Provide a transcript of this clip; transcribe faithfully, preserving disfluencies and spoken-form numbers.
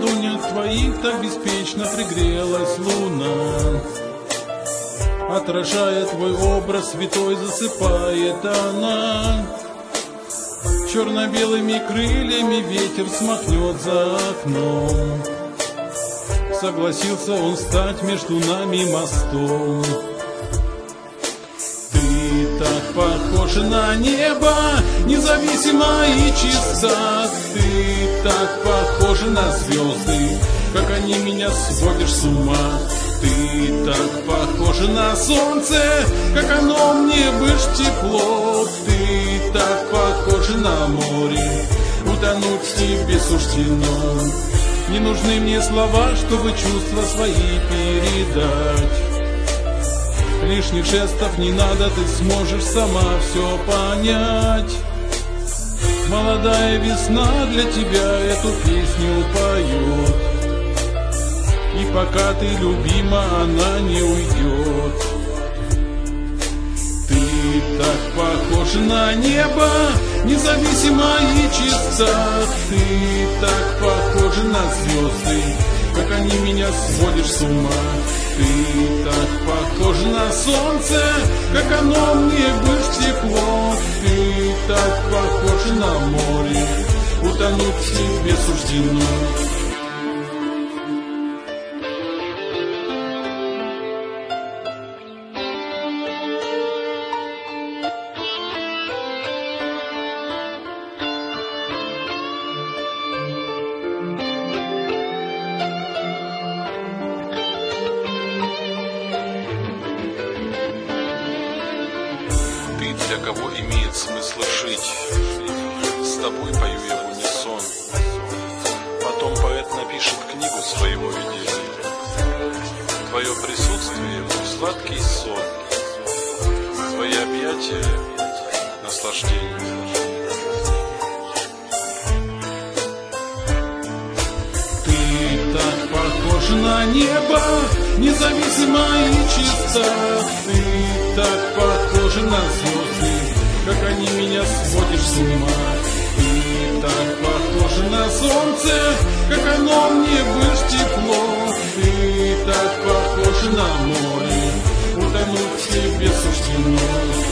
ладонях твоих так беспечно пригрелась луна. Отражая твой образ святой, засыпает она. Черно-белыми крыльями ветер смахнет за окном. Согласился он стать между нами мостом. Ты так похожа на небо, независимо и чиста. Ты так похожа на звезды, как они меня сводишь с ума. Ты так похожа на солнце, как оно мне бышь тепло. Ты так похожа на море, утонуть тебе суждено. Не нужны мне слова, чтобы чувства свои передать. Лишних жестов не надо, ты сможешь сама все понять. Молодая весна для тебя эту песню поет. И пока ты любима, она не уйдет. Ты так похожа на небо, независимо и чиста. Ты так похожа на звезды, как они меня сводишь с ума. Ты так похожа на солнце, как оно мне бышь тепло. Ты так похожа на море, утонуть тебе суждено. Ты, для кого имеет смысл жить, с тобой пою я в унисон. Потом поэт напишет книгу своего видения. Твое присутствие — сладкий сон, твои объятия — наслаждение. Ты так похожа на небо, независимо и чиста. Ты так похожа на звезды, как они меня сводишь с ума. Ты так похожа на солнце, как оно мне бышь тепло. Ты так похожа на море, утонуть тебе суждено.